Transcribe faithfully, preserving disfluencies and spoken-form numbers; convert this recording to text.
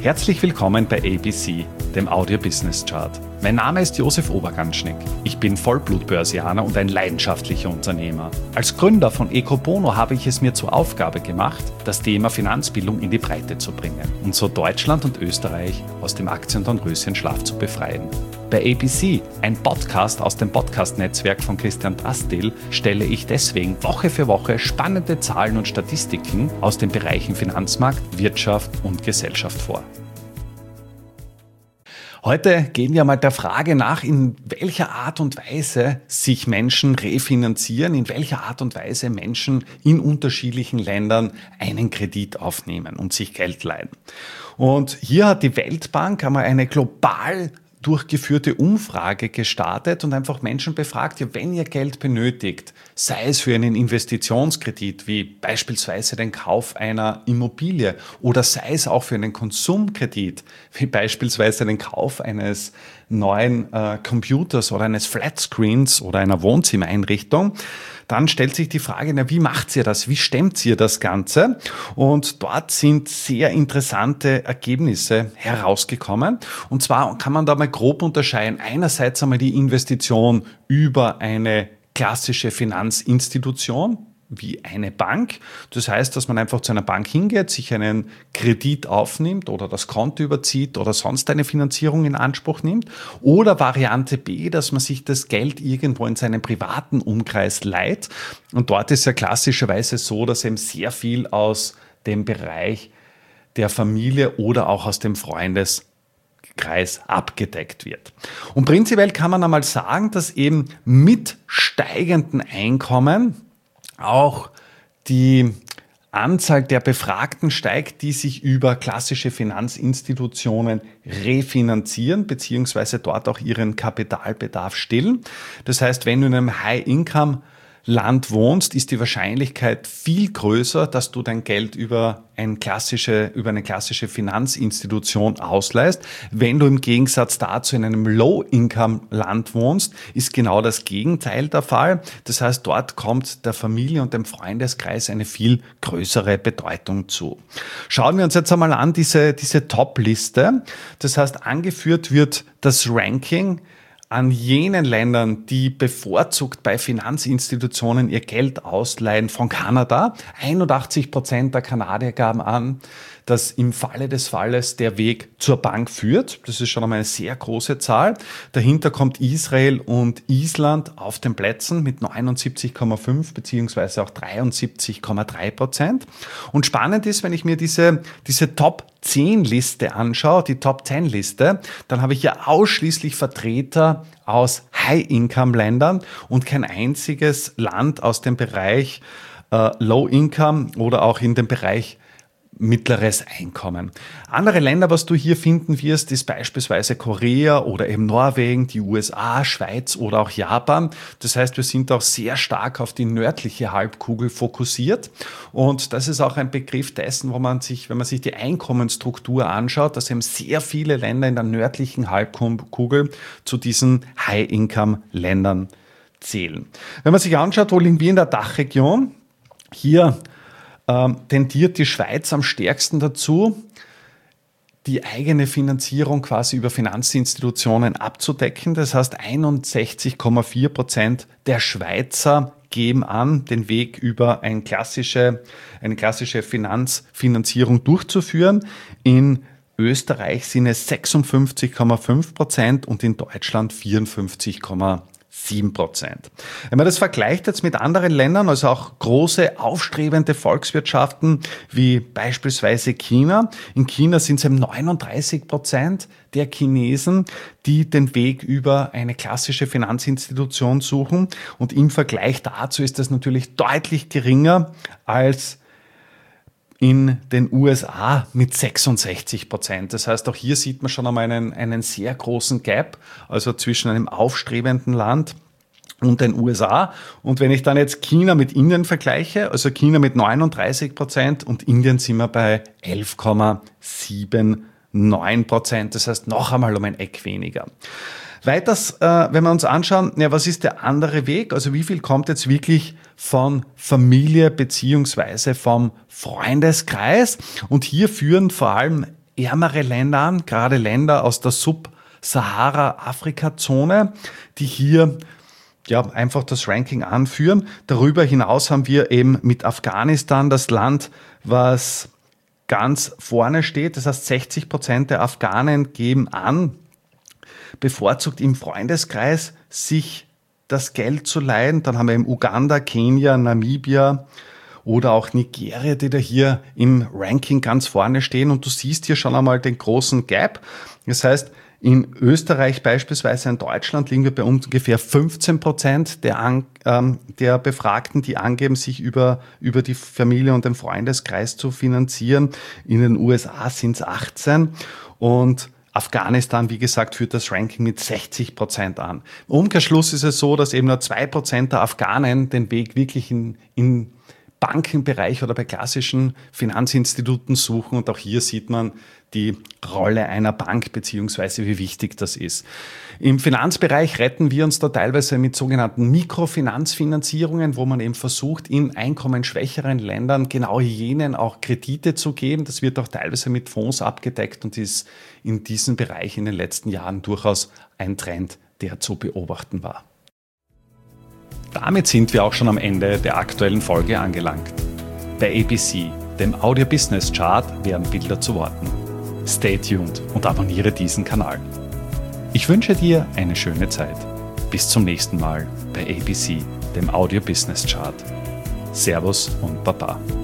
Herzlich willkommen bei A B C, dem Audio Business Chart. Mein Name ist Josef Oberganschnick. Ich bin Vollblut-Börsianer und ein leidenschaftlicher Unternehmer. Als Gründer von Ecobono habe ich es mir zur Aufgabe gemacht, das Thema Finanzbildung in die Breite zu bringen und so Deutschland und Österreich aus dem Aktiendornröschenschlaf zu befreien. Bei A B C, ein Podcast aus dem Podcast-Netzwerk von Christian Drastil, stelle ich deswegen Woche für Woche spannende Zahlen und Statistiken aus den Bereichen Finanzmarkt, Wirtschaft und Gesellschaft vor. Heute gehen wir mal der Frage nach, in welcher Art und Weise sich Menschen refinanzieren, in welcher Art und Weise Menschen in unterschiedlichen Ländern einen Kredit aufnehmen und sich Geld leihen. Und hier hat die Weltbank einmal eine global durchgeführte Umfrage gestartet und einfach Menschen befragt, ja, wenn ihr Geld benötigt, sei es für einen Investitionskredit, wie beispielsweise den Kauf einer Immobilie oder sei es auch für einen Konsumkredit, wie beispielsweise den Kauf eines neuen äh, Computers oder eines Flatscreens oder einer Wohnzimmereinrichtung, dann stellt sich die Frage, na, wie macht ihr das? Wie stemmt ihr das Ganze? Und dort sind sehr interessante Ergebnisse herausgekommen. Und zwar kann man da mal grob unterscheiden. Einerseits einmal die Investition über eine klassische Finanzinstitution, wie eine Bank. Das heißt, dass man einfach zu einer Bank hingeht, sich einen Kredit aufnimmt oder das Konto überzieht oder sonst eine Finanzierung in Anspruch nimmt. Oder Variante B, dass man sich das Geld irgendwo in seinem privaten Umkreis leiht. Und dort ist ja klassischerweise so, dass eben sehr viel aus dem Bereich der Familie oder auch aus dem Freundeskreis abgedeckt wird. Und prinzipiell kann man einmal sagen, dass eben mit steigenden Einkommen auch die Anzahl der Befragten steigt, die sich über klassische Finanzinstitutionen refinanzieren beziehungsweise dort auch ihren Kapitalbedarf stillen. Das heißt, wenn du in einem High-Income-Land wohnst, ist die Wahrscheinlichkeit viel größer, dass du dein Geld über, ein klassische, über eine klassische Finanzinstitution ausleihst. Wenn du im Gegensatz dazu in einem Low-Income-Land wohnst, ist genau das Gegenteil der Fall. Das heißt, dort kommt der Familie und dem Freundeskreis eine viel größere Bedeutung zu. Schauen wir uns jetzt einmal an, diese, diese Top-Liste. Das heißt, angeführt wird das Ranking an jenen Ländern, die bevorzugt bei Finanzinstitutionen ihr Geld ausleihen, von Kanada. einundachtzig Prozent der Kanadier gaben an, dass im Falle des Falles der Weg zur Bank führt. Das ist schon einmal eine sehr große Zahl. Dahinter kommt Israel und Island auf den Plätzen mit neunundsiebzig Komma fünf beziehungsweise auch dreiundsiebzig Komma drei Prozent. Und spannend ist, wenn ich mir diese, diese Top zehn Liste anschaue, die Top zehn Liste, dann habe ich ja ausschließlich Vertreter aus High-Income-Ländern und kein einziges Land aus dem Bereich äh, Low-Income oder auch in dem Bereich mittleres Einkommen. Andere Länder, was du hier finden wirst, ist beispielsweise Korea oder eben Norwegen, die U S A, Schweiz oder auch Japan. Das heißt, wir sind auch sehr stark auf die nördliche Halbkugel fokussiert. Und das ist auch ein Begriff dessen, wo man sich, wenn man sich die Einkommensstruktur anschaut, dass eben sehr viele Länder in der nördlichen Halbkugel zu diesen High-Income-Ländern zählen. Wenn man sich anschaut, wo liegen wir in der Dachregion? Hier Ähm, tendiert die Schweiz am stärksten dazu, die eigene Finanzierung quasi über Finanzinstitutionen abzudecken. Das heißt, einundsechzig Komma vier Prozent der Schweizer geben an, den Weg über eine klassische, eine klassische Finanzfinanzierung durchzuführen. In Österreich sind es sechsundfünfzig Komma fünf Prozent und in Deutschland vierundfünfzig Komma sieben Prozent. Wenn man das vergleicht jetzt mit anderen Ländern, also auch große, aufstrebende Volkswirtschaften wie beispielsweise China. In China sind es eben neununddreißig Prozent der Chinesen, die den Weg über eine klassische Finanzinstitution suchen. Und im Vergleich dazu ist das natürlich deutlich geringer als in den U S A mit sechsundsechzig Prozent. Das heißt, auch hier sieht man schon einmal einen, einen sehr großen Gap, also zwischen einem aufstrebenden Land und den U S A. Und wenn ich dann jetzt China mit Indien vergleiche, also China mit neununddreißig Prozent und Indien sind wir bei elf Komma neunundsiebzig Prozent. Das heißt, noch einmal um ein Eck weniger. Weiters, äh, wenn wir uns anschauen, ja, was ist der andere Weg? Also wie viel kommt jetzt wirklich von Familie beziehungsweise vom Freundeskreis? Und hier führen vor allem ärmere Länder an, gerade Länder aus der Sub-Sahara-Afrika-Zone, die hier ja, einfach das Ranking anführen. Darüber hinaus haben wir eben mit Afghanistan das Land, was ganz vorne steht. Das heißt, sechzig Prozent der Afghanen geben an, bevorzugt im Freundeskreis sich das Geld zu leihen. Dann haben wir eben Uganda, Kenia, Namibia oder auch Nigeria, die da hier im Ranking ganz vorne stehen. Und du siehst hier schon einmal den großen Gap. Das heißt, in Österreich beispielsweise, in Deutschland liegen wir bei ungefähr fünfzehn Prozent der, An, ähm, der Befragten, die angeben, sich über, über die Familie und den Freundeskreis zu finanzieren. In den U S A sind es achtzehn und Afghanistan, wie gesagt, führt das Ranking mit sechzig Prozent an. Im Umkehrschluss ist es so, dass eben nur zwei Prozent der Afghanen den Weg wirklich in, in Bankenbereich oder bei klassischen Finanzinstituten suchen. Und auch hier sieht man die Rolle einer Bank beziehungsweise wie wichtig das ist. Im Finanzbereich retten wir uns da teilweise mit sogenannten Mikrofinanzfinanzierungen, wo man eben versucht, in einkommensschwächeren Ländern genau jenen auch Kredite zu geben. Das wird auch teilweise mit Fonds abgedeckt und ist in diesem Bereich in den letzten Jahren durchaus ein Trend, der zu beobachten war. Damit sind wir auch schon am Ende der aktuellen Folge angelangt. Bei A B C, dem Audio Business Chart, werden Bilder zu Worten. Stay tuned und abonniere diesen Kanal. Ich wünsche dir eine schöne Zeit. Bis zum nächsten Mal bei A B C, dem Audio Business Chart. Servus und Baba.